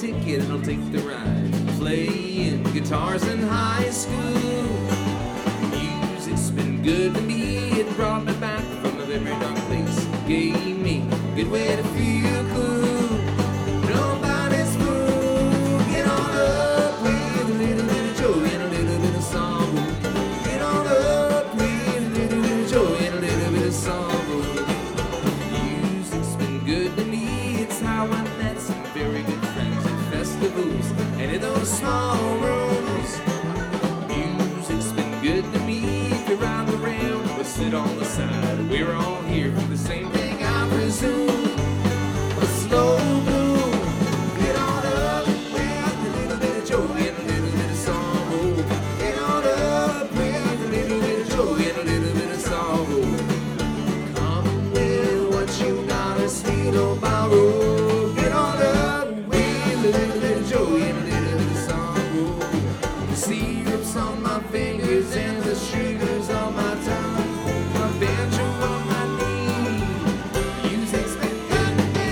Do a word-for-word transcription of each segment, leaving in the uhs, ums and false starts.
ticket and I'll take the ride. Playing guitars in high school. Music's been good to me. It brought me back from a very dark place. Gave me a good way to feel cool. Nobody's fool. Get on up with a little bit of joy and a little bit of sorrow. Get on up with a little bit of joy and a little bit of sorrow. Music's been good to me. It's how I met some very good friends at festivals and in those small rooms. Music's been good to me. If you're out around or sit on the side, we're all here for the same thing, I presume. A slow bloom. Get on up with a little bit of joy and a little bit of sorrow. Get on up with a little bit of joy and a little bit of sorrow. Come with what you gotta steal or borrow. Get on up with a little bit of joy and a little bit of sorrow. The syrup's on my fingers and the sugars on my tongue. My banjo on my knee. Music's been good to me.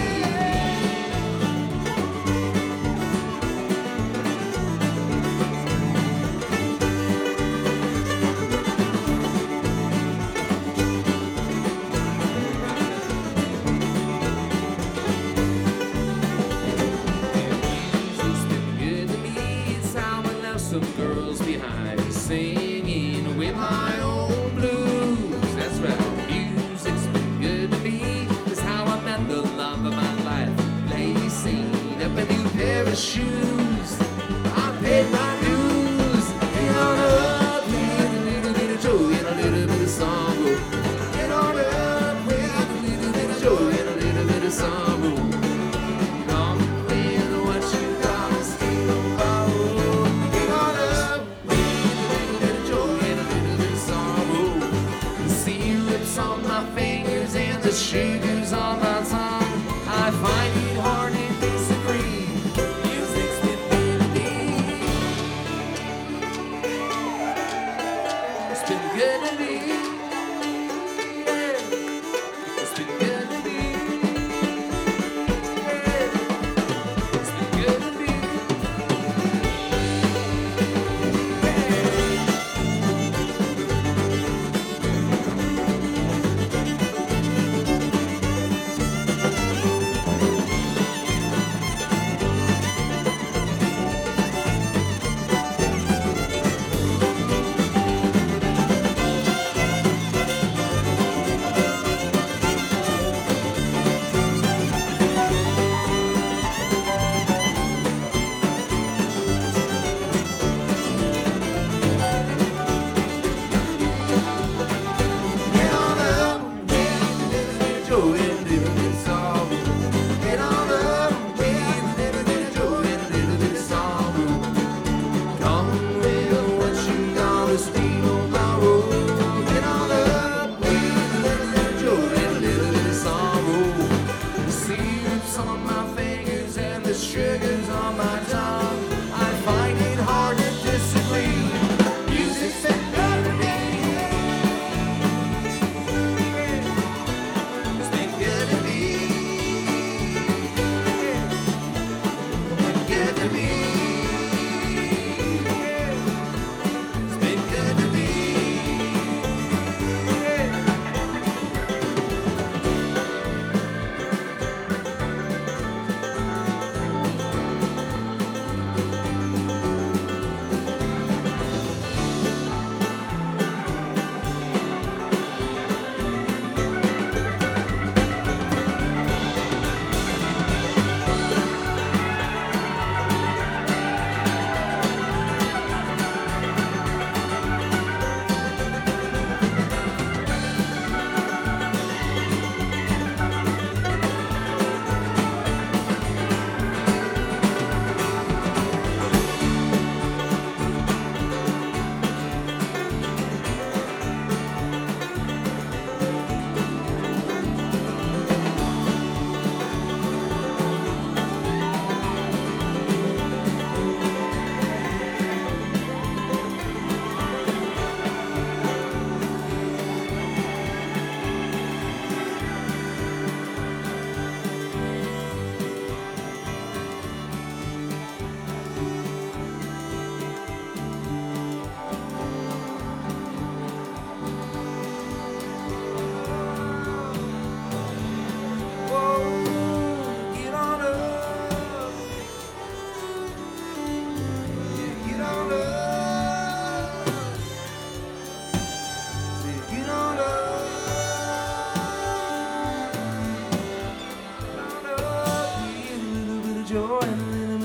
Music's been good to me. It's how I left some girls behind, singing with my own blues. That's right. Music's been good to me. It's how I met the love of my life. Lacing up a new pair of shoes. I paid my dues. Get on up with a little bit of joy and a little bit of sorrow. Get on up with a little bit of joy and a little bit of sorrow. Come with what you gotta steal or borrow. Get on up with a little bit of joy and a little bit of sorrow. The syrup's on my fingers and the sugar's on my tongue. I find it hard to disagree. Music's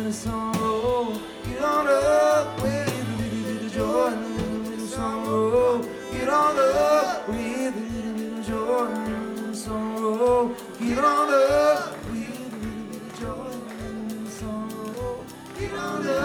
little sorrow. Get on up with a little, little joy and a little, little sorrow. Get on up with a little, little joy and a little, little sorrow. Get on up with a little, little joy and a little, little sorrow. Get on up.